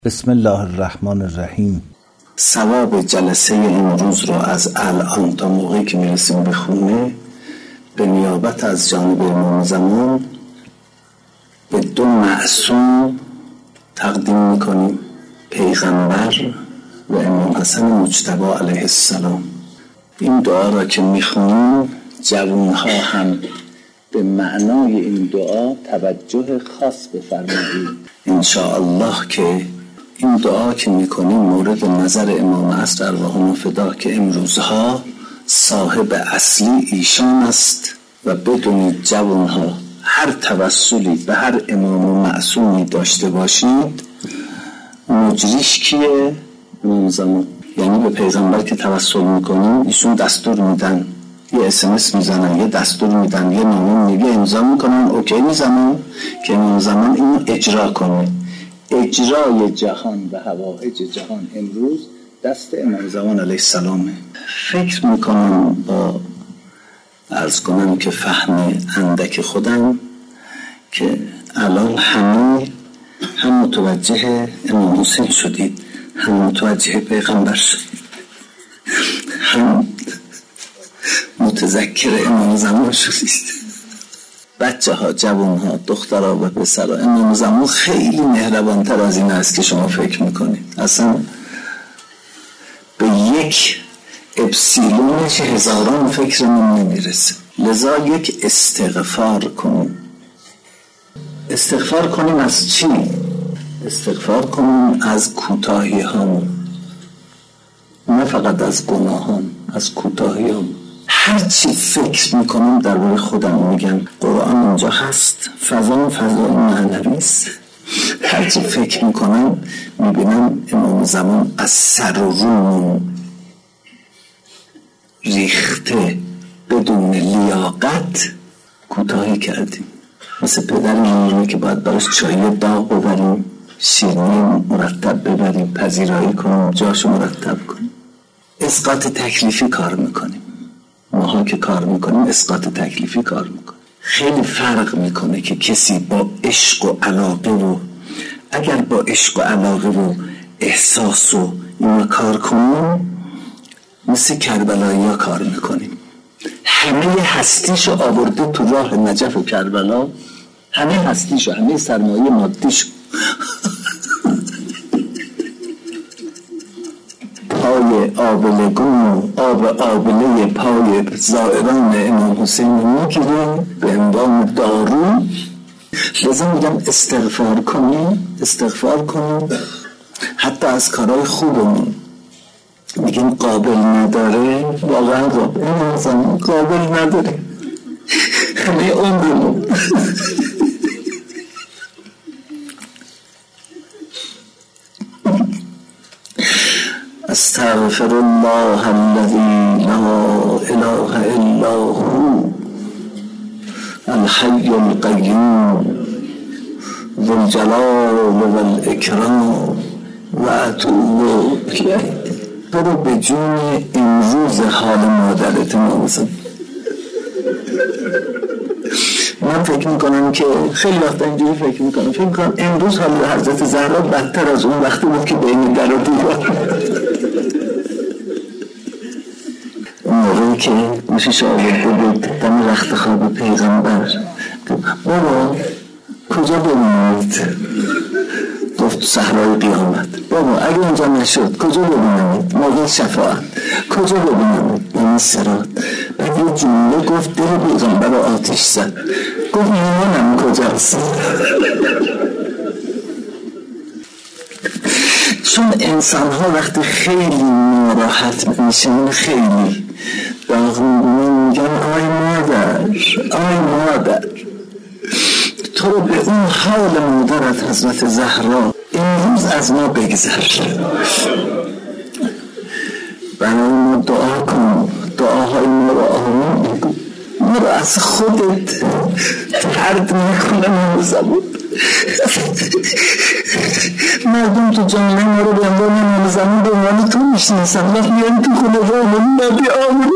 بسم الله الرحمن الرحیم. ثواب جلسه امروز رو از الان تا موقعی که میرسیم به خونه به نیابت از جانب امام زمان به دو معصوم تقدیم میکنیم، پیغمبر و امام حسن مجتبی علیه السلام. این دعا را که میخونیم جوانها هم به معنای این دعا توجه خاص بفرمایید انشاءالله که این دعا که میکنیم مورد نظر امام عصر ارواحنا فدا که امروزها صاحب اصلی ایشان است و بدونید جوانها هر توسلی به هر امام و معصومی داشته باشید مجریش کیه؟ امام زمان. یعنی به پیغمبر که توسل میکنیم ایشون دستور میدن، یه اسمس میزنن، یه دستور میدن، یه نامه میگه امضا میکنن، اوکی میزنن که امام زمان اینو اجرا کنه. اجرای جهان و حوائج جهان امروز دست امام زمان علیه السلامه. فکر میکنم با عرض کنم که فهم اندک خودم که الان هم متوجه امام حسین شدید، هم متوجه پیغمبر شدید، هم متذکر امام زمان شدید. بچه ها، جوان ها، دخترها و پسرها، امام زمان خیلی مهربان تر از این است که شما فکر میکنید. اصلا به یک اپسیلونش هزاران فکرمون نمیرسه. لذا یک استغفار کنیم. استغفار کنیم از چی؟ استغفار کنیم از کوتاهی هامون، نه فقط از گناهان، از کوتاهی هامون. هر چی فکر میکنم درباره خودم میگم قرآن اینجا هست، فضای معنوی است. هر چی فکر میکنم میبینم امام زمان از سر و رومون ریخته بدون لیاقت کوتاهی کردیم. مثل پدر میمونه که باید براش چایی داغ ببریم، شیرینی مرتب ببریم، پذیرایی کنیم، جاشو مرتب کنیم. اسقاط تکلیفی کار میکنیم. ماها که کار میکنیم اسقاط تکلیفی کار میکنیم. خیلی فرق میکنه که کسی با عشق و علاقه و اگر با عشق و علاقه و احساس و اینا کار کنیم مثل کربلایی ها کار میکنیم. همه هستیشو آورده تو راه نجف و کربلا، همه هستیشو، همه سرمایه مادیشو پای آبلگون و آبله پای زائران امام حسین میگیریم به عنوان دارو. لازم میگم استغفار کنیم حتی از کارهای خوبمون. میگیم قابل نداره، واقعا قابل نداره همه عمرمون. استغفر الله الذي لا اله الا هو الحي القيوم ذو الجلال والاکرام و اتوب الیه. برو به جون امروز حال مادرت نامزد. من فکر میکنم که خیلی وقتا اینجوری فکر میکنم امروز حال حضرت زهرا بدتر از اون وقتی بود که بین در و دیوار اون موقعی که گوشش آورده بود دم رخت خواب پیغمبر. بابا کجا ببینید؟ گفت صحرای قیامت. بابا اگه اونجا نشد کجا ببینید؟ موقع شفاعت کجا ببینید؟ یعنی صراط. بعد یه جمله گفت دل پیغمبر رو آتش زد. گفت ایمانم کجاست؟ چون انسان ها وقتی خیلی ناراحت میشن، خیلی داغ میگن آی مادر تو رو به اون حال مادرت حضرت زهرا امروز از ما بگذر، برای ما دعا کن، دعاهای ما رو آمین بگو، ما رو از خودت ترد میکنه. ما زمان مردم تو جامعه ما رو به عنوان امام زمان به عنوان تو میشناسن، وقت میان تو خونه رامون نبی آمرو.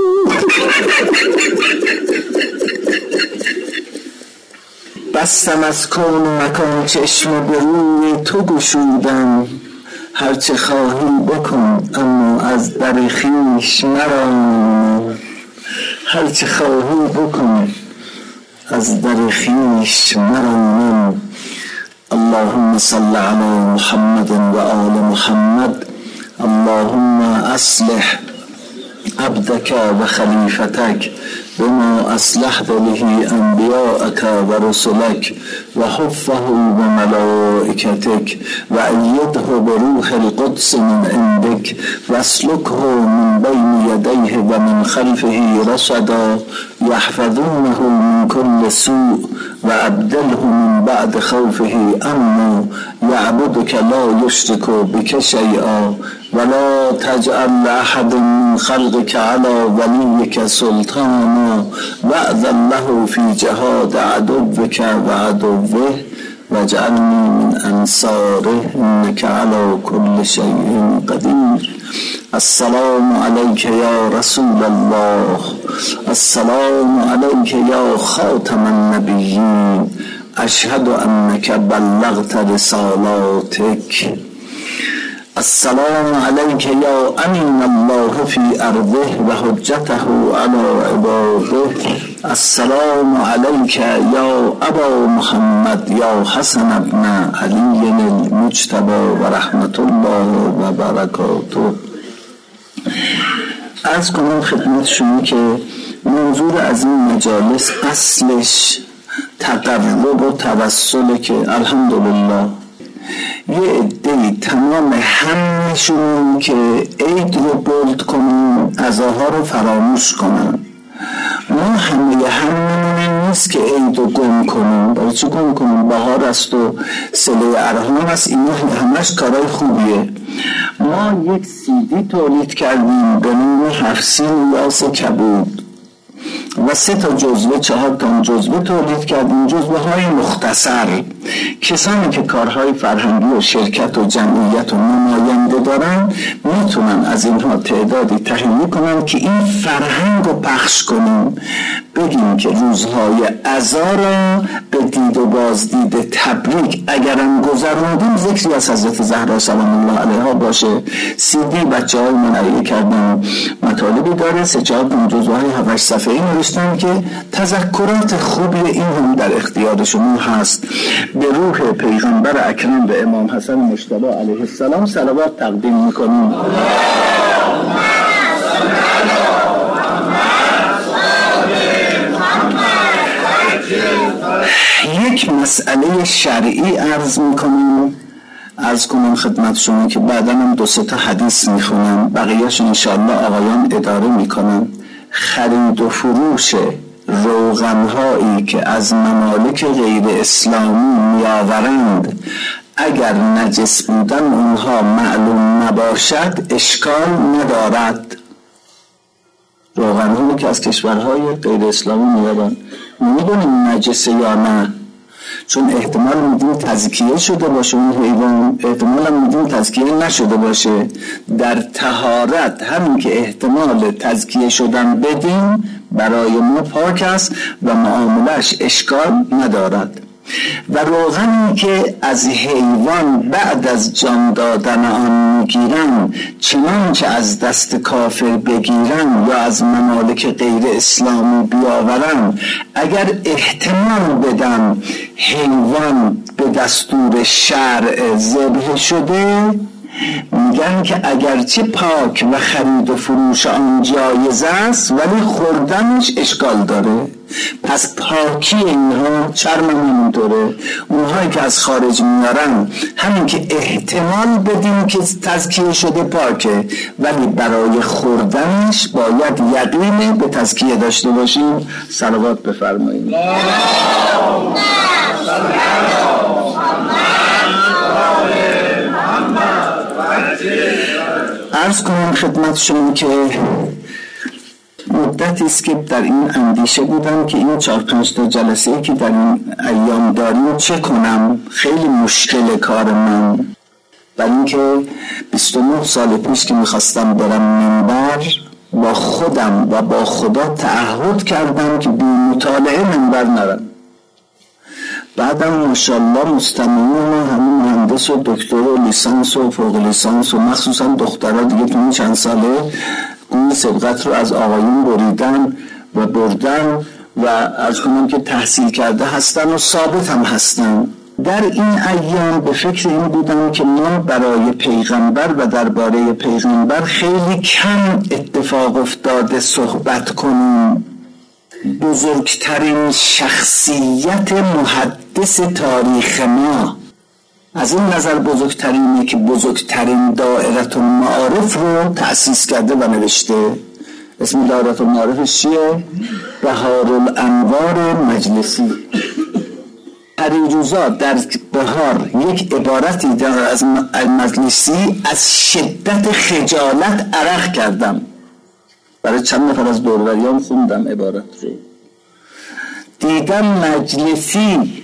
بستم از کون و مکان چشم و به روی تو گشودم، هرچه خواهی بکن اما از در خویش مران، هرچه خواهی بکن از در خویش مران. اللهم صل علی محمد و آل محمد. اللهم اصلح عبدك و خلیفتك بما اصلحت به انبیاءك و رسلك و حفه و ملائکتك و ایده بروح القدس من عندك و اسلکه من بین یدیه و من خلفه رصدا یحفظونه من كل سوء و ابدله من بعد خوفه امنا یعبدك لا یشرک بك شیئا ولا تجعل لأحد من خلقك على وليك سلطانا وأذن له في جهاد عدوك وعدوه واجعلني من أنصاره إنك على كل شيء قدير. السلام عليك يا رسول الله، السلام عليك يا خاتم النبيين، أشهد أنك بلغت رسالاتك. السلام عليك يا أمين الله في أرضه وحجته على عباده. السلام عليك يا أبا محمد يا حسن ابن علي المجتبى ورحمة الله وبركاته. از کنم خدمت شما که موضوع از این مجالس اصلش تقرب و توسله که الحمدلله یه عده‌ای تمام همشون که عید رو بولد کنن عزاها رو فراموش کنن. ما هممون نیست که عید رو گم کنیم. برای چی گم کنیم؟ بهار است و صله ارحام است، اینا همش کارهای خوبیه. ما یک CD تولید کردیم به نام حفصین یاس کبود و 3 جزوه 4 جزوه تولید کردیم، جزوه های مختصر. کسانی که کارهای فرهنگی و شرکت و جمعیت و نماینده دارن میتونن از اینها تعدادی تهیه کنن که این فرهنگ رو پخش کنیم، بگیم که روزهای عزا را به دید و بازدید تبریک اگرم گذروندیم ذکری از حضرت زهرا سلام الله علیها باشه. CD بچه های منعیه کردن مطالبی داره، 3-4 جزوه های 7-8 صفحه‌ای نوشتن که تذکرات خوبی این هم در اختیار شما هست. به روح پیغمبر اکرم به امام حسن مجتبی علیه السلام صلوات تقدیم میکنیم. یک مسئله شرعی عرض میکنیم، عرض کنم خدمت شما که بعدا هم 2-3 حدیث میخونم، بقیهش انشاءالله آقایان اداره میکنن. خرید و فروش روغنهایی که از ممالک غیر اسلامی میآورند اگر نجس بودن اونها معلوم نباشد اشکال ندارد. روغنهایی که از کشورهای غیر اسلامی میآورند میدونیم نجسه یا نه، چون احتمال میدیم تزکیه شده باشه اون حیوان، احتمال میدیم تزکیه نشده باشه. در طهارت همین که احتمال تزکیه شدن بدیم برای ما پاک است و معاملش اشکال ندارد. و روغنی که از حیوان بعد از جان دادن آن میگیرن چنانچه از دست کافر بگیرن یا از ممالک غیر اسلامی بیاورن، اگر احتمال بدن حیوان به دستور شرع ذبح شده، میگن که اگرچه پاک و خرید و فروش آن جایز است ولی خوردنش اشکال داره. پس پاکی اینها چرم همینطوره. اونهایی که از خارج میارن همین که احتمال بدیم که تزکیه شده پاکه، ولی برای خوردنش باید یقین به تزکیه داشته باشیم. صلوات بفرمایید. عرض کنم خدمت شما که مدتی است که در این اندیشه بودم که این 4-5 جلسه‌ای که در این ایام داریم چه کنم. خیلی مشکل کار من، برای اینکه 29 سال پیش که میخواستم برم منبر با خودم و با خدا تعهد کردم که بی مطالعه منبر نرم. بعدم ماشاءالله مستمعین ما همون مهندس و دکتر و لیسانس و فوق لیسانس و مخصوصا دخترها دیگه تو این چند ساله اون سبقت رو از آقایون بریدن و بردن و از کنم که تحصیل کرده هستن و ثابت هم هستن. در این ایام به فکر این بودم که ما برای پیغمبر و درباره پیغمبر خیلی کم اتفاق افتاده صحبت کنیم. بزرگترین شخصیت محدث تاریخ ما از این نظر بزرگترینه که بزرگترین دائره المعارف رو تأسیس کرده و نوشته. اسم دائره المعارفش چیه؟ بهارالانوار مجلسی. پریروزا در بهار یک عبارتی در از مجلسی از شدت خجالت عرق کردم، برای چند نفر از دوروریام خوندم عبارت رو. دیدم مجلسی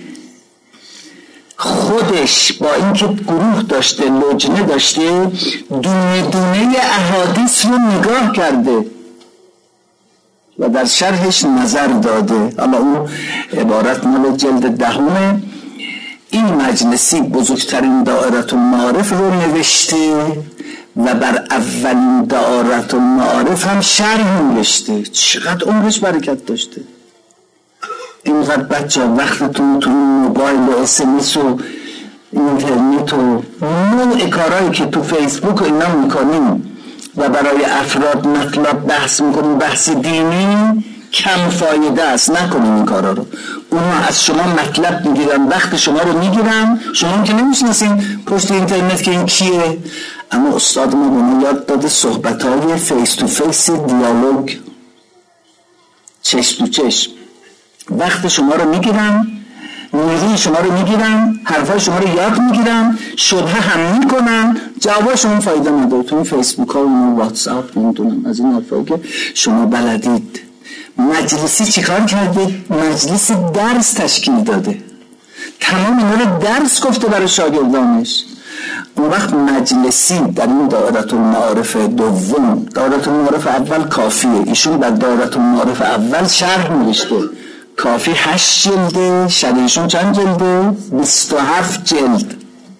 خودش با اینکه گروه داشته، لجنه داشته، دونه دونه احادیث رو نگاه کرده و در شرحش نظر داده. اما اون عبارت مال جلد 10. این مجلسی بزرگترین دائره المعارف رو نوشته و بر اولین دائره المعارف هم شرح نوشته. چقدر عمرش برکت داشته. اینقدر بچه وقتتون تو موبایل و SMS و اینترنت و نوع کارهایی که تو فیسبوک و اینا میکنیم و برای افراد مطلب بحث میکنیم، بحث دینی، کم فایده است. نکنیم این کارا رو. اونا از شما مطلب میگیرن، وقت شما رو میگیرن، شما که نمیشناسین پشت اینترنت که این کیه. اما استاد ما به ما یاد داده صحبت‌های فیس تو فیس، دیالوگ، چشم تو چشم، وقت شما رو میگیرن، نیروی شما رو میگیرن، حرفای شما رو یاد میگیرن، شبهه هم میکنن، جواب شما فایده نداره. تو این فیسبوک ها و واتساپ نمیدونم از این حرفایی که شما بلدید. مجلسی چیکار کرده؟ مجلس درس تشکیل داده، تمام اینا رو درس گفته برای شاگردانش. اون وقت مجلسی در این دائره المعارف دوم، دائره المعارف اول کافیه، ایشون در دائره المعارف اول شرح نوشته. کافی 8 جلده، شرحشون چند جلده؟ 27 جلد.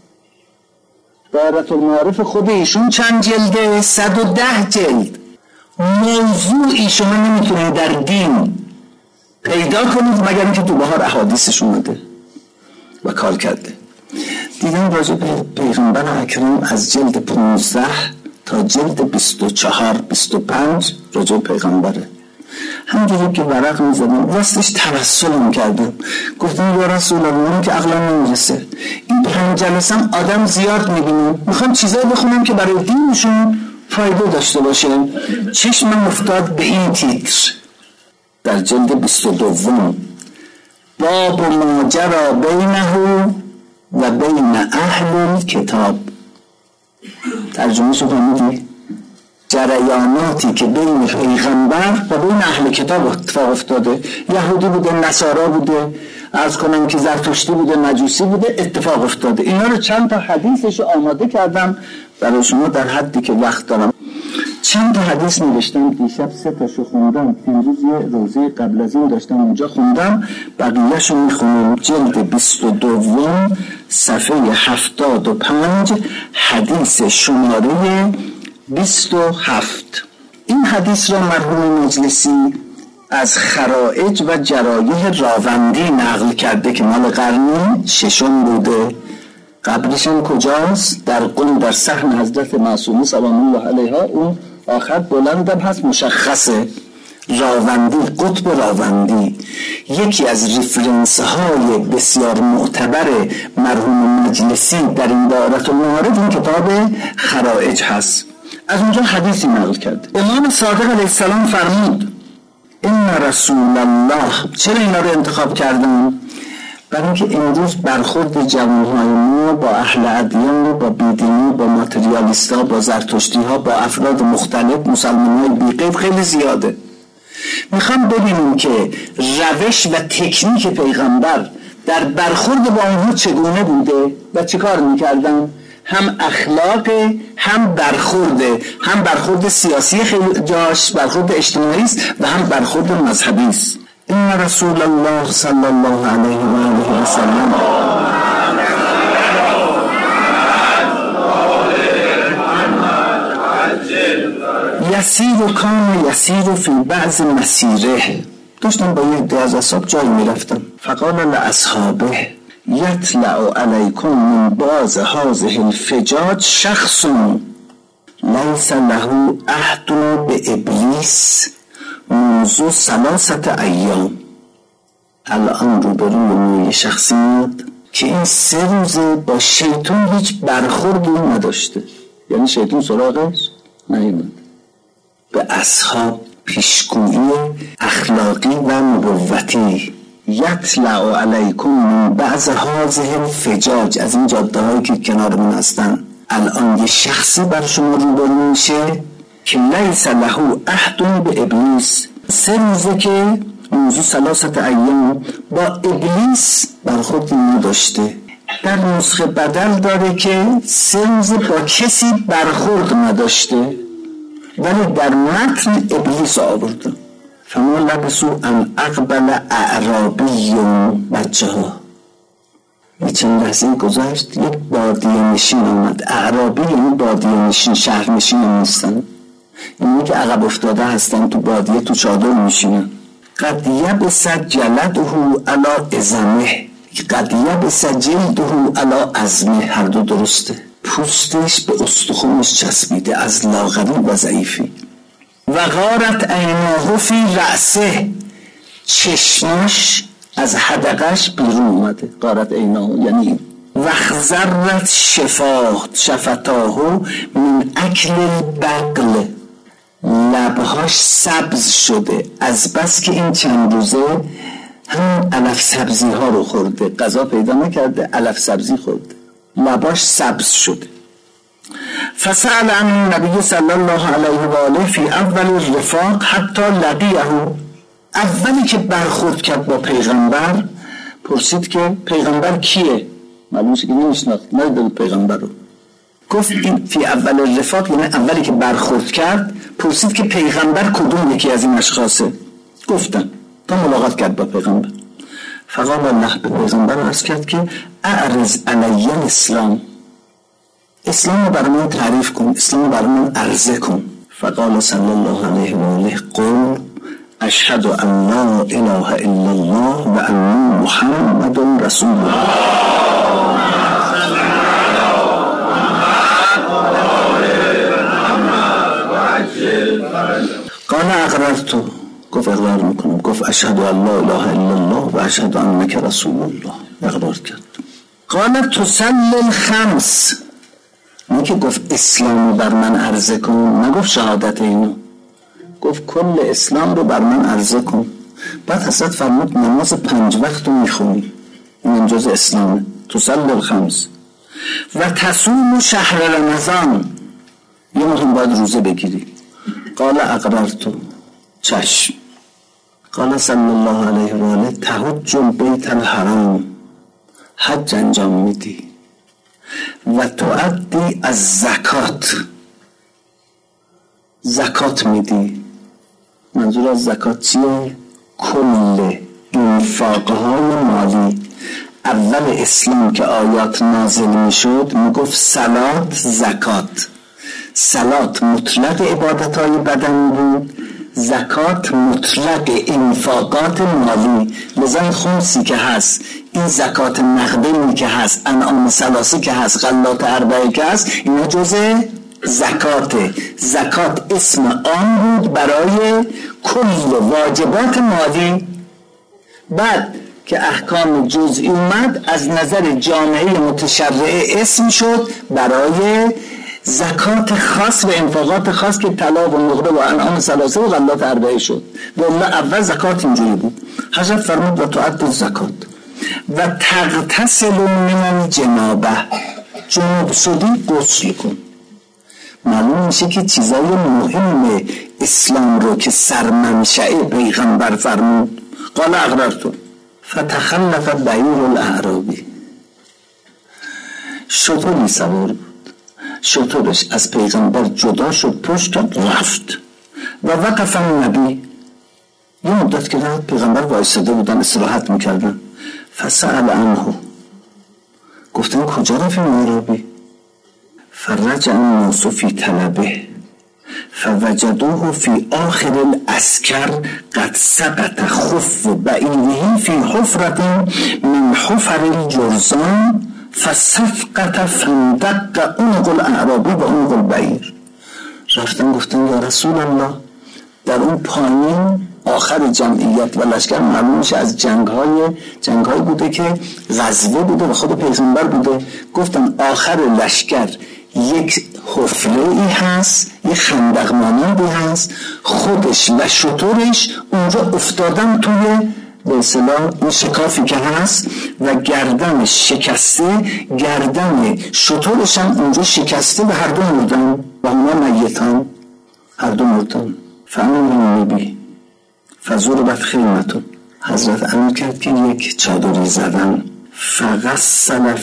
دائره المعارف خود ایشون چند جلده؟ 110 جلد. موضوعی شما نمیتونید در دین پیدا کنید مگر اینکه تو بهار احادیثش اومده و کار کرده. دیدم راجع به پیغمبر اکرم از جلد 15 تا جلد 24 25 راجع به پیغمبره. همونجوری که ورق میزدم راستش توسل میکردم، گفتم یا رسول الله که عقلم نمیرسه، این 5 جلسه هم آدم زیاد میبینم، میخوام چیزایی بخونم که برای دینشون فایده داشته باشه. چشمم افتاد به این تیتر در جلد 22: باب ماجرا بینه و بین اهل کتاب. ترجمه شو فهمیدی؟ جریاناتی که بین پیغمبر و بین اهل کتاب اتفاق افتاده. یهودی بوده، نصارا بوده، عرض کنم که زرتشتی بوده، مجوسی بوده، اتفاق افتاده. اینا رو چند تا حدیثش آماده کردم برای شما در حدی که وقت دارم. چند تا حدیث نوشتم، دیشب 3 تاشو خوندم، امروز یه روزه قبل از این داشتم اونجا خوندم، بقیه‌شو میخونم. جلد 22 صفحه 75 حدیث شماره 27. این حدیث را مرحوم مجلسی از خرائج و جرایح راوندی نقل کرده که مال قرن 6 بوده. قبرش هم کجاست؟ در قم، در صحن حضرت معصومه سلام الله علیها. اون آخر بلندم هست، مشخصه. راوندی، قطب راوندی یکی از ریفرنس های بسیار معتبر مرحوم مجلسی در این دائره المعارف این کتاب خرائج هست. از اونجا حدیثی نقل کرد. امام صادق علیه السلام فرمود این رسول الله. چرا اینا رو انتخاب کردم؟ برای اینکه امروز برخورد جوانهای ما با اهل ادیان، با بیدینی، با ماتریالیستا، با زرتشتی‌ها، با افراد مختلف، مسلمان‌های بی‌قید خیلی زیاده. میخوام ببینیم که روش و تکنیک پیغمبر در برخورد با اونها چگونه بوده و چه کار میکردن. هم اخلاق، هم برخورد سیاسی خیلی جاش، برخورد اجتماعی است و هم برخورد مذهبی است. این رسول الله صلی الله علیه و آله و سلم یسیر فی بعض مسیره، داشتم با یه عده از اصحاب جایی میرفتم، فقال لاصحابه یطلع علیکم من بعض هذه الفجاج شخص لیس له عهد به ابلیس منذ 3 ایام. الان روبروی یه شخصی میاد که این 3 روزه با شیطان هیچ برخوردی نداشته، یعنی شیطان سراغش نیومد. به اصحاب پیشگویی اخلاقی و نبوتی، یطلع علیکم من بعض هذه الفجاج، از این جاده هایی که کنارمون هستن الان یه شخصی بر شما روبرو میشه که لیس له عهد به ابلیس، 3 روزه که موضوع 3 ایام با ابلیس برخورد نداشته. در نسخه بدل داره که 3 روزه با کسی برخورد نداشته، ولی در متن ابلیس آورده. فما لبسو ان اقبل اعرابی بچه ها. چند لحظه گذشت یک بادیه نشین آمد. اعرابی یعنی بادیه نشین، شهر نشین نیستن، یعنی که عقب افتاده هستن، تو بادیه تو چادر میشینن. قد یبس جلده علی ازمه، قد یبس جلده علی ازمه، هر دو درسته. پوستش به استخونش چسبیده از لاغری و ضعیفی. و غارت عیناه فی رأسه، چشمش از حدقش بیرون اومده. غارت عیناه یعنی و خضرت شفتاه من اکل البقل، لبهاش سبز شده از بس که این چند روزه هم علف سبزی ها رو خورده، غذا پیدا نکرده، علف سبزی خورده، لباش سبز شده. فسأل عن النبی صلی الله علیه و آله فی اول الرفاق حتی لقیه، اولی که برخورد کرد با پیغمبر پرسید که پیغمبر کیه؟ معلومه که نمیشناخت، ندیده پیغمبر رو. گفت این فی اول الرفاق یعنی اولی که برخورد کرد پرسید که پیغمبر کدوم یکی از این اشخاصه؟ گفتن تا ملاقات کرد با پیغمبر. فقال الله، به پیغمبر عرض کرد که اعرض علی الاسلام، اسلام رو برای من تعریف کن، اسلام رو برای من عرضه کن. فقال صلی الله علیه و آله قل اشهد ان لا اله الا الله و ان محمد رسول الله. قال اقررت، گفت اقرار میکنم. گفت اشهد ان لا اله الا الله و اشهد انک رسول الله، اقرار کرد. قال تصلی الخمس، نه که گفت اسلام رو بر من عرضه کن، نگفت شهادت اینو، گفت کل اسلام رو بر من عرضه کن. بعد حضرت فرمود نماز 5 وقت رو میخونی، این جز اسلامه. تصلی الخمس و تصوم شهر رمضان، یه ماه باید روزه بگیری. قال اقررت، چشم. قال صلی الله علیه و آله تحج بیت الحرام، حج انجام میدی و تؤدی از زکات میدی. منظور از زکات چیه؟ کل انفاقهای مالی. اول اسلام که آیات نازل میشد میگفت صلات، زکات. صلات مطلق عبادتهای بدنی بود، زکات مطلق انفاقات مالی. لذا این خمسی که هست، این زکات نقدینی که هست، انعام ثلاثه که هست، غلات اربعه که هست، اینا جزء زکاته. زکات اسم عام بود برای کل واجبات مالی. بعد که احکام جزئی اومد از نظر جامعه متشرعه اسم شد برای زکات خاص و انفاقات خاص که طلا و نقره و انعام ثلاثه و غلات اربعه شد. والله اول زکات اینجوری بود. حضرت فرمود و تؤدی الزکات و تغتسل من الجنابه، جنوب شدی غسل کن. معلوم میشه که چیزای مهم اسلام رو که سرمنشأ پیغمبر فرمود. قال اقررت فتخلف بعیر الاعرابی، شطوری سوار بود، شطورش از پیغمبر جدا شد، پشت رفت. و وقف النبی، یه مدت که رفت پیغمبر وایساده بودن استراحت میکردن. فسأل عنه، گفتن کجا رفت این عربی؟ فرجع الناس فی طلبه فوجدوه فی آخر الاسکر قد سقط خف بعیره فی حفرة من حفر الجرزان فسقط فاندق عنق الاعرابی و عنق البعیر. رفتن گفتن یا رسول الله، در اون پایین آخر جمعیت و لشکر معلوم میشه از جنگ‌های بوده که غزوه بوده و خود پیغمبر بوده. گفتن آخر لشکر یک حفره ای هست، یک خندق مانندی هست، خودش و شترش اونجا افتادن توی به اصطلاح اون شکافی که هست و گردنش شکسته، گردن شترش هم اونجا شکسته و هر دو مردن و اونا میتان، هر دو مردن. فهمون نبی فضربت خیمتون، حضرت امر کرد که یک چادری زدن. فغسل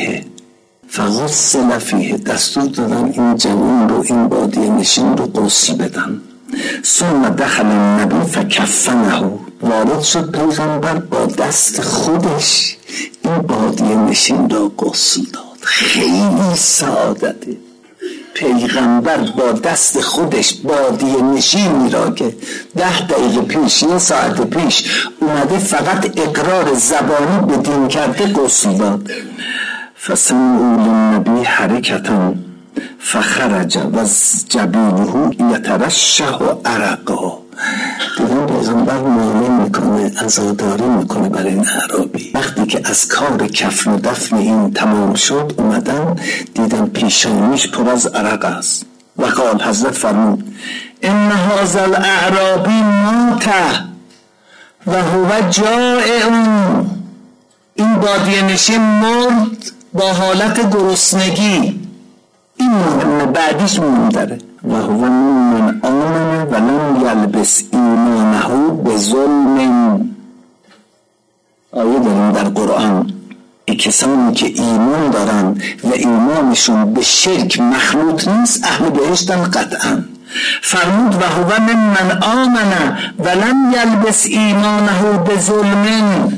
فیه دستور دادن این جوان رو، این بادیه نشین رو غسل بدن. ثم دخل النبی فکفنه، وارد شد پیغمبر با دست خودش این بادیه نشین رو غسل داد. خیلی سعادته، پیغمبر با دست خودش بادیه نشینی را که 10 دقیقه پیش، 1 ساعت پیش اومده فقط اقرار زبانی به دین کرده غسل داد. فسمعوا للنبی حرکتا فخرج و جبینه یترشح عرقا. دیدن پیغمبر معامله میکنه، عزاداری میکنه برای این اعرابی. وقتی که از کار کفن و دفن این تمام شد اومدن دیدن پیشانیش پر از عرق است. و قال، حضرت فرمود ان هذا الاعرابی مات و هو جائع، این بادیه نشین مرد با حالت گرسنگی. این مهمه، بعدیش مهم داره. و هو من آمن و لم یلبس ایمانه بظلم. آیه داریم در قرآن، ای کسانی که ایمان دارن و ایمانشون به شرک مخلوط نیست اهل بهشتن قطعا. فرمود و هو من آمن و لم یلبس ایمانه بظلم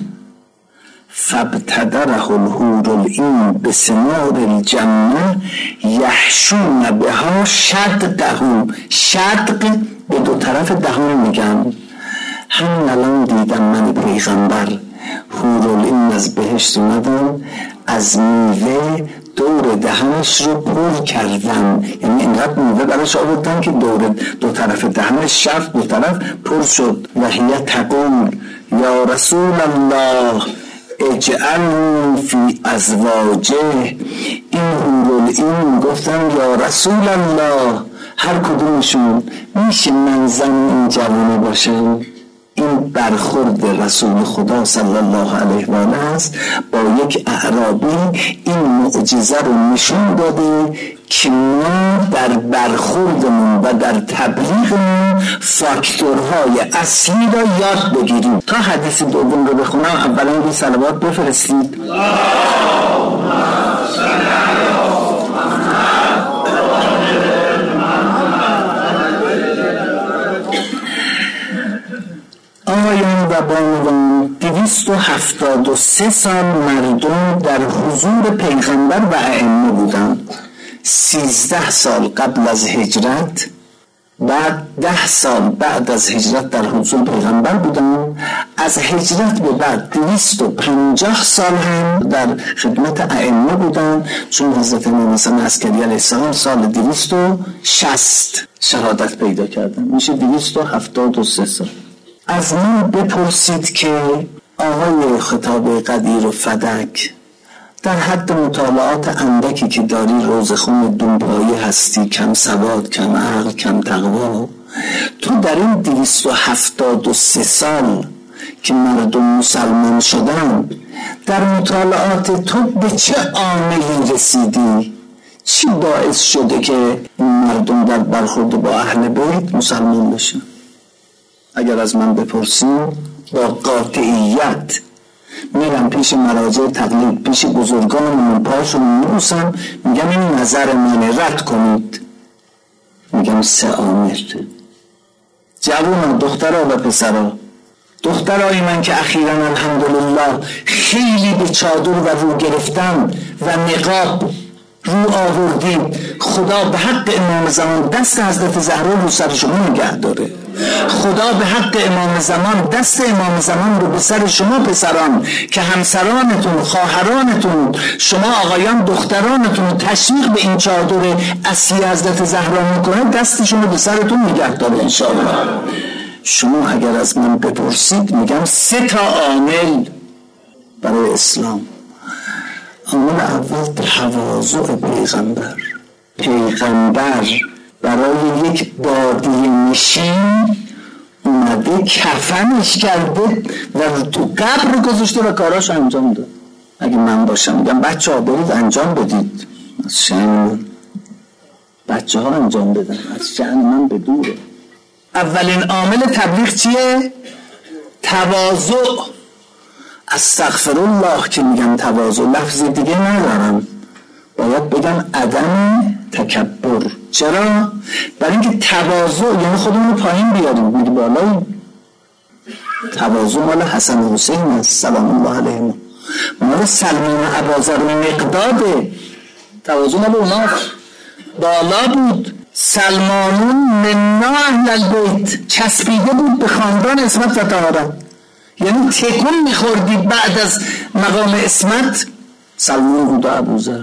فابتدره الحور العین بثمار الجنه یحشون بها شدقه. شدق به 2 طرف دهان میگن. همین الان دیدم من پیغمبر حور العین از بهشت اومدن، از میوه دور دهنش رو پر کردن، یعنی اینقدر میوه براش آوردن که دو طرف دهنش شفت، 2 طرف پر شد. و هی تقول یا رسول الله اجعلوا فی ازواجه. این حورالعین گفتن یا رسول الله، هر کدومشون میشه من زن این جوانه باشم. این برخورد رسول خدا صلی الله علیه و آله است با یک اعرابی. این معجزه رو نشون داده که ما در برخوردمون و در تبلیغمون فاکتورهای اصلی را یاد بگیریم. تا حدیث دوم رو بخونم اولا این صلوات بفرستید. آقایان و بانوان، 273 سال مردم در حضور پیغمبر و ائمه بودند. 13 سال قبل از هجرت، بعد 10 سال بعد از هجرت در حضور پیغمبر بودند. از هجرت به بعد 250 سال هم در خدمت ائمه بودند، چون حضرت امام حسن عسکری علیه السلام سال 260 شهادت پیدا کردند. میشه 273 سال. از من بپرسید که آقای خطاب قدیر و فدک، در حد مطالعات اندکی که داری، روزخون دونپایی هستی، کم سواد، کم عقل، کم تقوا، تو در این 273 سال که مردم مسلمان شدن، در مطالعات تو به چه عاملی رسیدی؟ چی باعث شده که مردم در برخورد با اهل بیت مسلمان بشن؟ اگر از من بپرسیم با قاطعیت میرم پیش مراجع تقلید، پیش بزرگان پاشون میبوسم، میگم این نظر منه، رد کنید. میگم 3 عامل: جوان، دخترها و پسرها، دخترای من که اخیراً الحمدلله خیلی به چادر و رو گرفتن و نقاب رو آوردید، خدا به حق امام زمان دست حضرت زهرا رو سر شما نگه داره. خدا به حق امام زمان دست امام زمان رو به سر شما پسران که همسرانتون، خواهرانتون، شما آقایان دخترانتون تشویق به این چادر اصلی حضرت زهرا میکنه، دستشون رو به سرتون نگه داره انشاءالله. شما اگر از من بپرسید میگم 3 عامل برای اسلام. عامل اول تواضع پیغمبر برای یک بادیه نشین اومده کفنش کرده و تو قبر گذاشته و کاراش انجام داد. اگه من باشم میگم بچه ها برید انجام بدید، از شأن بچه ها انجام بدن، از شأن من به دوره. اولین عامل تبلیغ چیه؟ تواضع. استغفرالله که میگم تواضع، لفظ دیگه ندارم، باید بگم عدم تکبر. چرا؟ برای اینکه تواضع یعنی خودمون رو پایین بیاریم، میگه بالایی. تواضع مال حسن و حسین است سلام الله علیهم، مال سلمان اباذر مقداده. تواضع مال اوناست، بالا بود. سلمانون منا اهل البیت، چسبیده بود به خاندان اسمت و طهارت، یعنی تکون میخوردید بعد از مقام اسمت سلمان بود و ابوذر.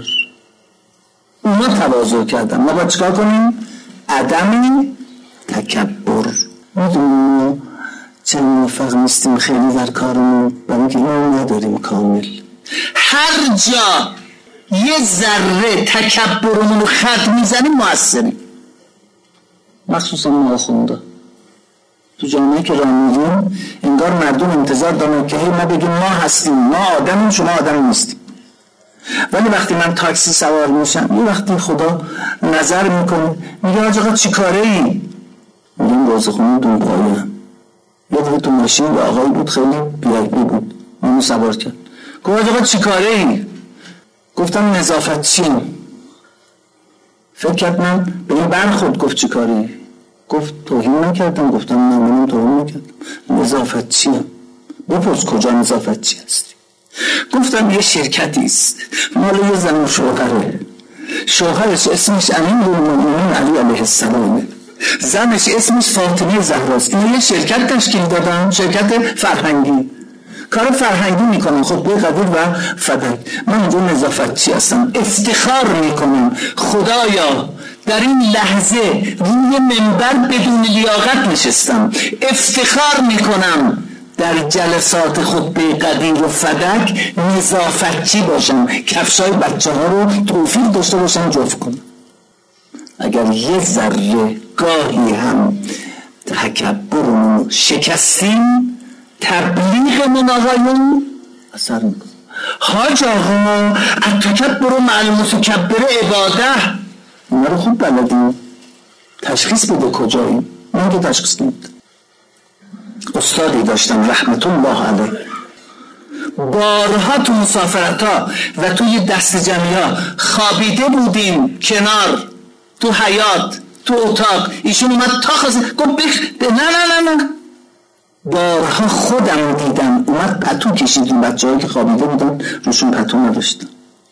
اونا تواضع کردن. ما باید چکار کنیم؟ عدم تکبر. میدونیم چه موفق نیستیم خیلی در کارمون، برای اینکه اینو نداریم کامل. هر جا یه ذره تکبرمون رو خط میزنیم موثریم، مخصوصا ما آخونده. تو جامعه که راه میریم انگار مردم انتظار دارن که ما بگیم ما هستیم، ما آدمیم، شما آدم نیستیم. ولی وقتی من تاکسی سوار میشم یه وقتی خدا نظر میکنه میگه آقا چی کاره ای؟ میگم رازخونه دون پایینم. یه دفعه تو ماشین و آقایی بود خیلی بی‌عیبی بود، منو سوار کرد، گفت آقا چی کاره ای؟ گفتم نظافت چیم. فکر کرد من به این برخورد، گفت چی کاره ای؟ گفت توهین نکردم. گفتم نه منم توهین نکردم. نظافت چیم؟ بپرس کجا نظافت چی هستی؟ گفتم یه شرکتی است مال یه زن و شوهره، شوهرش اسمش امیرالمومنین علی علیه السلامه، زنش اسمش فاطمه زهراست. این یه شرکت تشکیل دادن، شرکت فرهنگی، کار فرهنگی میکنم، خطبه قدیر و فدک. من اونجا نظافت چی هستم، افتخار میکنم خدایا در این لحظه روی منبر بدون لیاقت نشستم، افتخار میکنم در جلسات خطبه قدیر و فدک نظافتچی باشم، کفشای بچه ها رو توفیق داشته باشم جفت کنم. اگر یه ذره گاهی هم تکبرمون شکستیم، تبلیغمون آقایون اثر میکنه. حاج آقا التکبر مع المتکبر عباده، اونا رو خوب بلدیم، تشخیص بده کجاییم. من که تشخیص نمیدم. استادی داشتم رحمت الله علیه، بارها تو مسافرت‌ها و توی دست جمعی ها خوابیده بودیم کنار تو حیاط تو اتاق، ایشون اومد تا خواست گفت نه بارها خودم دیدم اومد پتو کشید. این بچه‌هایی که خوابیده بودن روشون پتو نداشتن.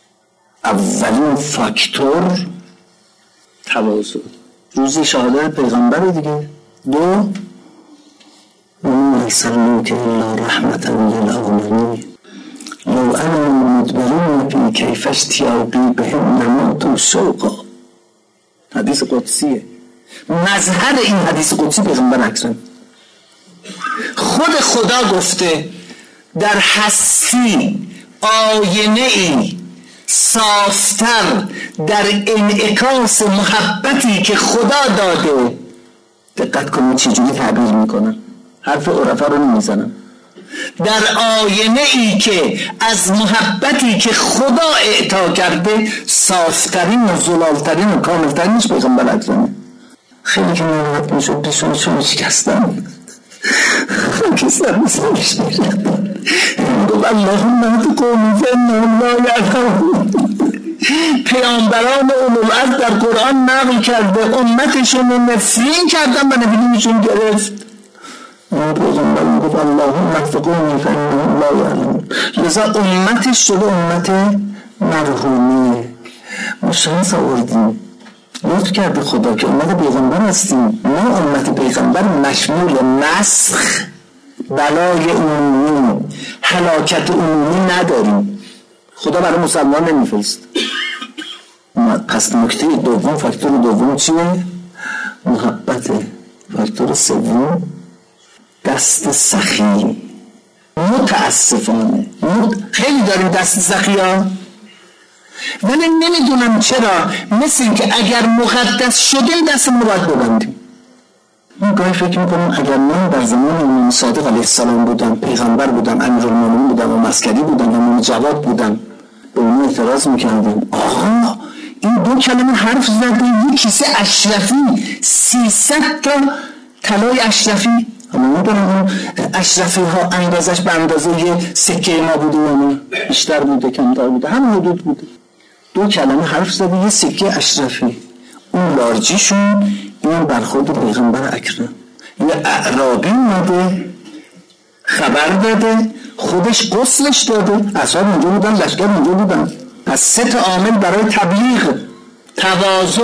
اولین فاکتور تواضع، روز شهادت پیغمبر دیگه. دو وَمَا أَرْسَلْنَاكَ إِلَّا رَحْمَةً لِلْعَالَمِينَ لَوْ أَنَّ الْمُدْبِرِينَ فِي كَيْفَ اشْتِيَاقِي بِهِمْ لَمَاتُوا شَوْقًا. حدیث قدسیه، مظهر این حدیث قدسی پیغمبر اکرم. خود خدا گفته در هستی آینه ای صافتر در انعکاس محبتی که خدا داده. دقت کنید چجوری تعبیر میکنن، حرف عرفا رو نمیزنم. در آینه ای که از محبتی که خدا اعطا کرده صافترین و زلالترین و کاملترینش پیغمبر اکرمه. خیلی که نراحت میشد پیشون چون شکستم کسر میسرش میشد گفت اللهم اهد قومی فانهم لا یعلمون. پیامبران اولوالعزم در قرآن نقل کرده امتشون رو نفرین کردن و نبیشون گرفت. اون پیغمبر میگفت اللهم اهد قومی فانهم لا یعلمون. لذا امتش شده امت مرحومیه. ما شانس آوردیم، لطف کرده خدا که امت پیغمبر هستیم. ما امت پیغمبر مشمول مسخ، بلای عمومی، هلاکت عمومی نداریم. خدا برای مسلمان نمیفرست. پس نکته دوم، فاکتور دوم چیه؟ محبته. فاکتور سوم دست سخی. متاسفانه خیلی داریم دست سخی ها، ولی نمیدونم چرا مثل این که اگر مقدس شدیم دستمون رو باید ببندیم. من گاهی فکر میکنم اگر من در زمان امام صادق علیه السلام بودم، پیغمبر بودم، امیرالمومنین بودم و مسکری بودم و امام جواد بودم، به اون اعتراض میکردیم آقا این دو کلمه حرف زده یک کیسه اشرفی 300 تا طلای اشرفی، اما نمیدونم اون اشرفی ها اندازش به اندازه یه سکه ما بوده یا بیشتر بوده کمتر بوده، همین حدود بوده. دو کلمه حرف زده یه سکه اشرفی، اون لارجیشون این برخورد پیغمبر اکرم. این اعرابی اومده خبر داده، خودش غسلش داده، اصحاب اونجا بودن، لشکر اونجا بودن. پس 3 عامل برای تبلیغ: تواضع،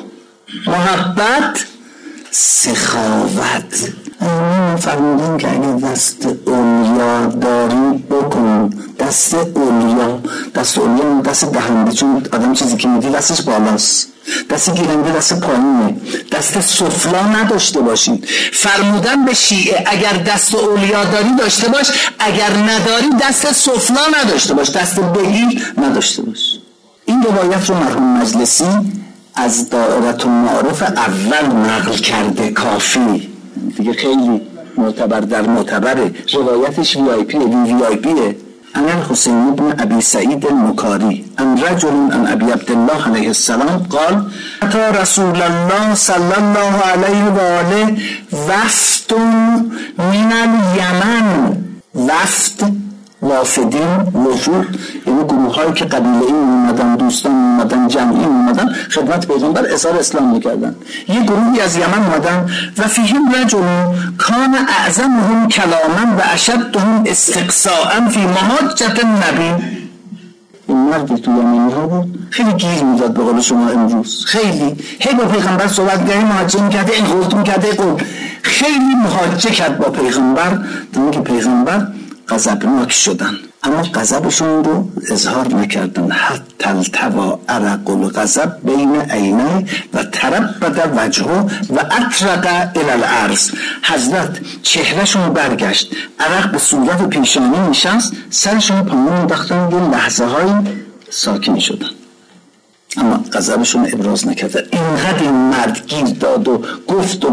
محبت، سخاوت. من فرمودم که اگر دست اولیا داری بکن. دست اولیا دست دهنده، چون آدم چیزی که میدی دستش بالاست، دست گیرنده دست پایینه، دست سفلا نداشته باشین. فرمودن به شیعه اگر دست اولیا داری داشته باش، اگر نداری دست سفلا نداشته باش، دست بگیر نداشته باش. این روایت رو مرحوم مجلسی از دائرة المعارف اول نقل کرده، کافی دیگه، خیلی معتبر در معتبره. روایتش وی آی پیه. عن الحسین بن ابی سعید المکاری عن رجل عن ابی عبدالله علیه السلام قال اتى رسول الله صلی الله علیه و آله وفد من الیمن. وفد، وافدین، وفود یعنی گروه هایی که قبیله ای اومدن، دوستان اومدن، جمعی اومدن خدمت پیغمبر اظهار اسلام میکردن. یه گروهی از یمن اومدن و فیهم رجل کان اعظمهم کلاما و اشدهم استقصاء فی محاجة النبی. این مرد تو یمنی ها بود، خیلی گیر میداد به قول شما امروز، خیلی هی با پیغمبر صحبت گری محاجه میکرده، این قلت میکرده، خیلی محاجه کرد با پیغمبر، تا اینکه پیغمبر غضبناک شدن، اما غضبشون رو اظهار نکردن. حتی التوا عرق الغضب بین عینه و تربد وجهه و اطرق الی الارض. حضرت چهرهشون برگشت، عرق به صورت پیشانی نشست، سرشون پایین انداختن، یه لحظه های ساکن شدن، اما غضبشون ابراز نکردن. اینقدر این مرد گیر داد و گفت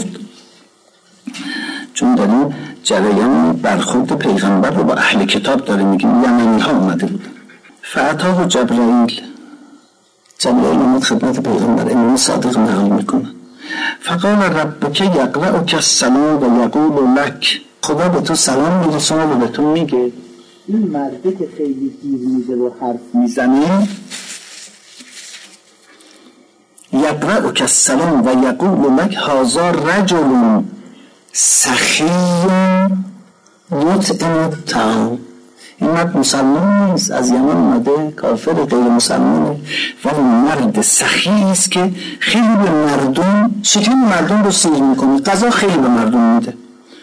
چون داریم جریان برخورد پیغمبر رو با اهل کتاب داره میگیم. یمنی ها اومده بود. فاتاه جبرائیل اومد خدمت پیغمبر، امام صادق نقل میکنه. فقال ربک یقرأک السلام و یقول لک. خدا به تو سلام میرسونه و به تو میگه. این مرده که خیلی گیر میزه و حرف میزنه، یقرأک السلام و یقول لک هذا رجل سخی مطعم الطعام. این مرد مسلمان نیست، از یمن اومده، کافر غیر مسلمانه، ولی مرد سخی است که خیلی به مردم، شکم مردم رو سیر میکنه، غذا خیلی به مردم میده.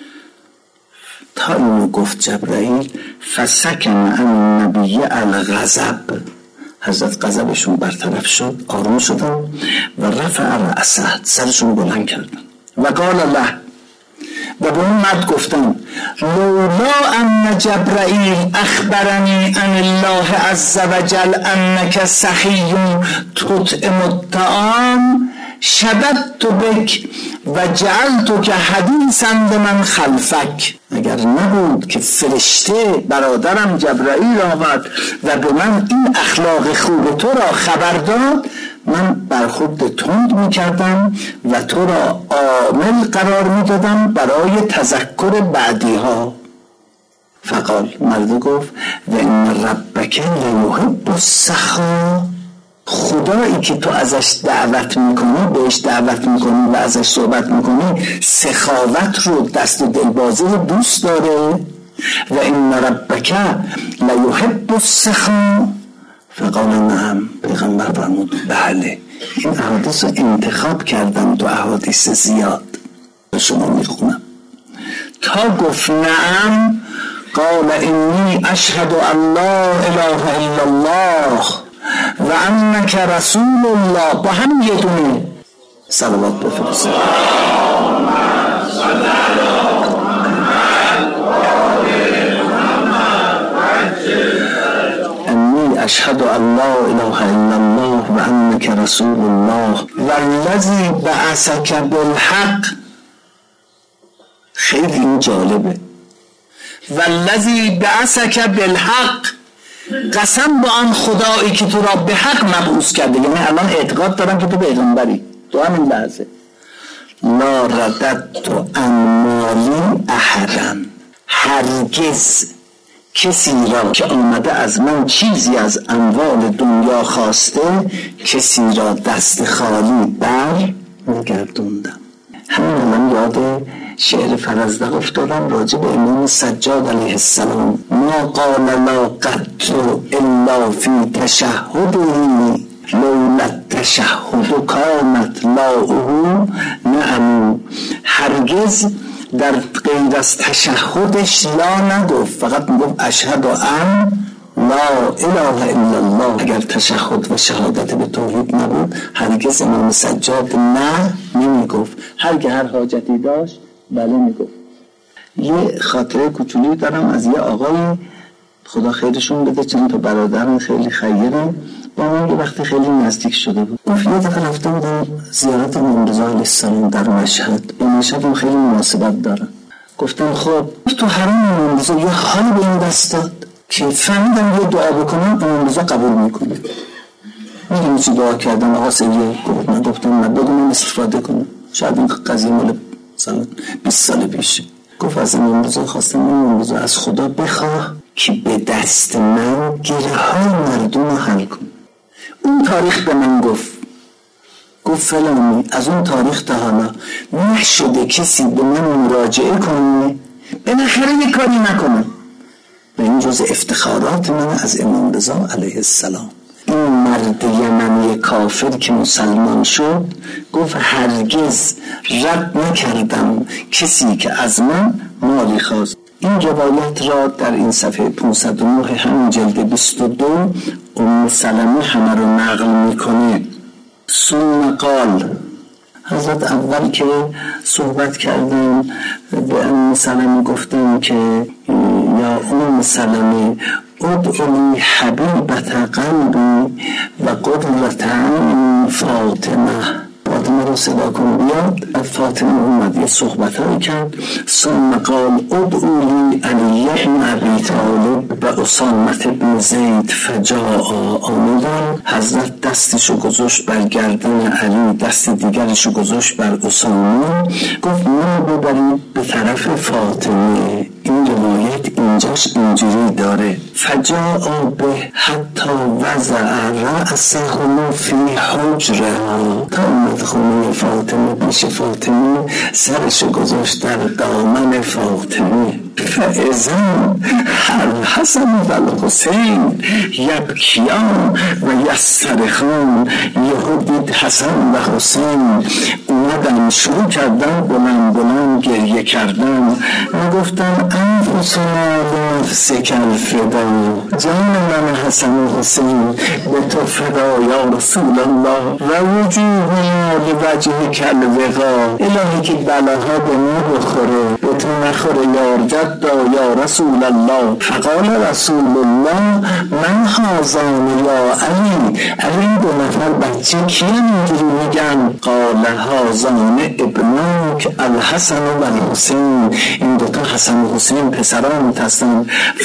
تا اینو گفت جبرائیل فسکن عن النبی الغضب. حضرت غضبشون برطرف شد، آروم شدن و رفع رأسه، سرشون بلند کردن و قال له، و به اون مرد گفتن لولا ان جبرائیل اخبرنی ان الله عز وجل انک سخی تطعم الطعام شددت بک و جعلتک حدیثا بمن خلفک. اگر نبود که فرشته برادرم جبرائیل آمد و به من این اخلاق خوب تو را خبر داد، من برخورد تند میکردم و تو را عامل قرار میدادم برای تذکر بعدی ها. فقال، مرد گفت و ان ربک لیحب السخا. خدایی که تو ازش دعوت میکنی، بهش دعوت میکنی و ازش صحبت میکنی، سخاوت رو، دست و دلبازی رو دوست داره. و ان ربک لیحب السخا فقال نعم. پیغمبر فرمود بله. این احادیث رو انتخاب کردم، تو احادیث زیاد به شما میخونم. تا گفت نعم قال انی اشهد ان لا اله الا الله و انک رسول الله. با هم یه دونه صلوات بفرستید. انی اشهد ان لا اله الا الله و انک رسول الله والذی بعثک بالحق. خیلی این جالبه. والذی بعثک بالحق، قسم با آن خدایی که تو را به حق مبعوث کرده. یعنی الان اعتقاد دارم که تو پیغمبری. تو همین لحظه لا رددت عن مالی احدا، هرگز کسی را که آمده از من چیزی از اموال دنیا خواسته، کسی را دست خالی بر نگردوندم. همین من یاد شعر فرزدق افتادم راجع به امام سجاد علیه السلام. ما قال لا قط الا فی تشهده لولا التشهد کانت لاؤه نعم. هرگز در غیر از تشهدش لا نگفت، فقط میگفت اشهد ان لا اله الا الله. اگر تشهد و شهادت به توحید نبود هرگز امام سجاد نه نمیگفت. هر حاجتی داشت بله میگفت. یه خاطره کوچولی دارم از یه آقای، خدا خیرشون بده، چند تا برادرم خیلی خیرن، با من یه وقتی خیلی نزدیک شده بود. گفت یه دفعه رفته بودم زیارت امام رضا علیه السلام در مشهد. با مشهد هم خیلی مناسبت دارم. گفتم خب تو حرم امام رضا یه حالی به این دست داد که فهمیدم یه دعا بکنم امام رضا قبول میکنه. میدونی چی دعا کردم آقا سیدی؟ من گفتم من بگو من استفاده کنم، شاید این قضیه مال مثلا 20 سال پیشه. گفت از امام رضا خواستم امام رضا از خدا بخواه که به دست من گره های مردم رو حل کن. اون تاریخ به من گفت فلانی از اون تاریخ تا حالا نشده کسی به من مراجعه کنه بالاخره یک کاری نکنه. و این جز افتخارات من از امام رضا علیه السلام. این مرد یمنی کافر که مسلمان شد گفت هرگز رد نکردم کسی که از من مالی خواست. این روایت را در این صفحه 509 همین جلد 22 ام سلمه همه رو نقل میکنه. ثم قال، حضرت اول که صحبت کردم به ام سلمه گفتم که یا ام سلمه ادعو لی حبیبت قلبی و قدرت فاطمه. فاطمه رو صدا کن بیاد. فاطمه اومد یه صحبت هایی کرد. ثم قال ادعو لی علی بن ابی طالب و اسامه بن زید فجاء. آمدن حضرت دستشو گذاشت بر گردن علی، دست دیگرشو گذاشت بر اسامه. گفت منو ببرید به طرف فاطمه. این روایت اینجاش اینجوری داره فجاء به حتی وضع رأسه فی حجره. تا اومد خونه فاطمه، پیش فاطمه سرشو گذاشت در دامن فاطمه. فاذن الحسن و الحسین یبکیان و یصرخان. یهودید حسن و حسین اومدن شروع کردن بلند گریه کردن. میگفتن انفسنا لنفسک الفدا. جان من حسن و حسین به تو فدا یا رسول الله و وجوهنا لوجهک الوقا. الهی که بلاها به ما بخوره به تو نخوره یا جدا یا رسول الله. فقال رسول الله من هازان یا علی دو نفر بچه کیه اینجوری میگن؟ قال هازان ابناک الحسن و الحسین. این دوتا حسن و حسین پسران هستند.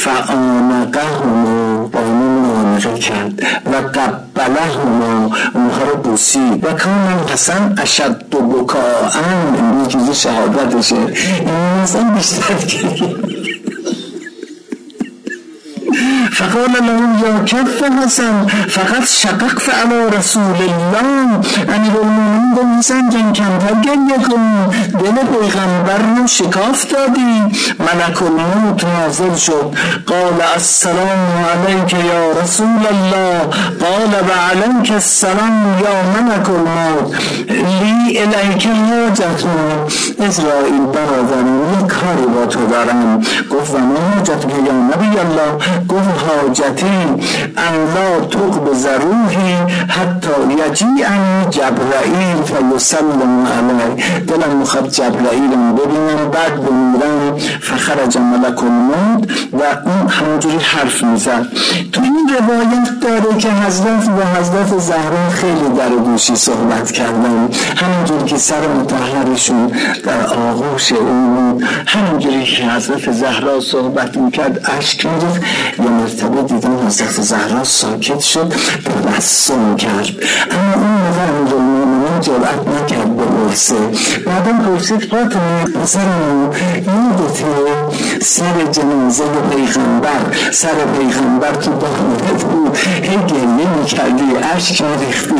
فآنقهما با اون معانقه کرد و قبلهما اونها رو بوسید. و کان حسن اشد بکاء. این چیزی شهادتشه. این مثلا بیشتر کرد. فقال له یا کف حسن فقط شققت علی رسول الله. امیرالمومنین گفت حسن جان کمتر گریه کن، دل پیغمبر رو شکاف دادی. ملک الموت نازل شد، قال السلام علیک یا رسول الله، قال و علیک السلام یا ملک الموت، لی الیک حاجت. اسرائیل برادرم یک کاری با تو دارم. گفت و ما حاجت یا نبی الله؟ گفت حاجتی ان لا تقبض روحی حتی یجیء جبرائیل فیسلم علی. دلم میخواد جبرائیلم ببینم بعد بمیرم. فخرج ملک الموت و اون همونجوری حرف میزد. تو این روایت داره که حضرت و حضرت زهرا خیلی در گوشی صحبت کردن، همونجوری که سر مطهرشون در آغوش اون بود، همونجوری که حضرت زهرا صحبت میکرد اشک میریخت. یه مرتبه دیدن حضرت زهرا ساکت شد، تبسم کرد، اما اون موقع امیرالمومنین جرأت نکرد بپرسه. بعدم پرسید فاطمه پسرم یادته سر جنازه پیغمبر، سر پیغمبر تو دامنت بود، هی گریه میکردی اشک میریختی.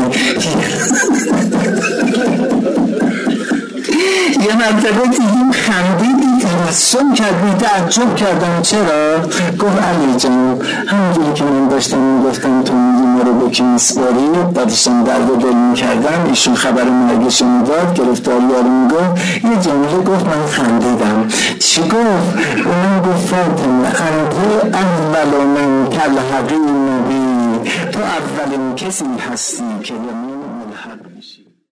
یه مرتبه دیدیم خندیدی، تبسم کردی، تعجب کردم چرا؟ گفت علی جان همونجوری که من داشتم میگفتم تو میگی ما رو به کی میسپاری، بعدشم درد و دل میکردم، ایشون خبر مرگشون داد، گرفتاری رو میگفت، یه جمله گفت من خندیدم. چی گفت؟ اونم گفت فاطمه انت اول من کالحقیم نبی، تو اولین کسی هستی که